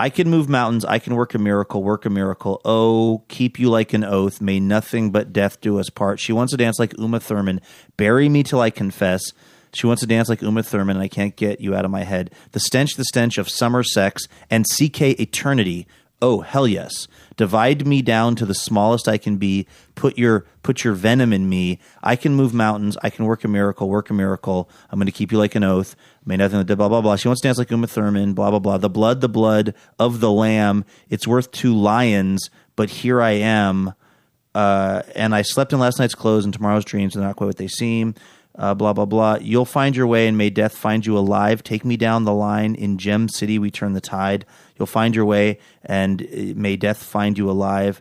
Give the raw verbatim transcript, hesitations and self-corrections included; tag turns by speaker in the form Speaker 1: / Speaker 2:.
Speaker 1: I can move mountains. I can work a miracle, work a miracle. Oh, keep you like an oath. May nothing but death do us part. She wants to dance like Uma Thurman. Bury me till I confess. She wants to dance like Uma Thurman, and I can't get you out of my head. The stench, the stench of summer sex and C K eternity. Oh, hell yes. Divide me down to the smallest I can be. Put your put your venom in me. I can move mountains. I can work a miracle, work a miracle. I'm going to keep you like an oath. May nothing, blah, blah, blah. She wants to dance like Uma Thurman, blah, blah, blah. The blood, the blood of the lamb. It's worth two lions, but here I am. Uh, and I slept in last night's clothes, and tomorrow's dreams are not quite what they seem. Uh, blah, blah, blah. You'll find your way, and may death find you alive. Take me down the line. In Gem City, we turn the tide. You'll find your way, and may death find you alive.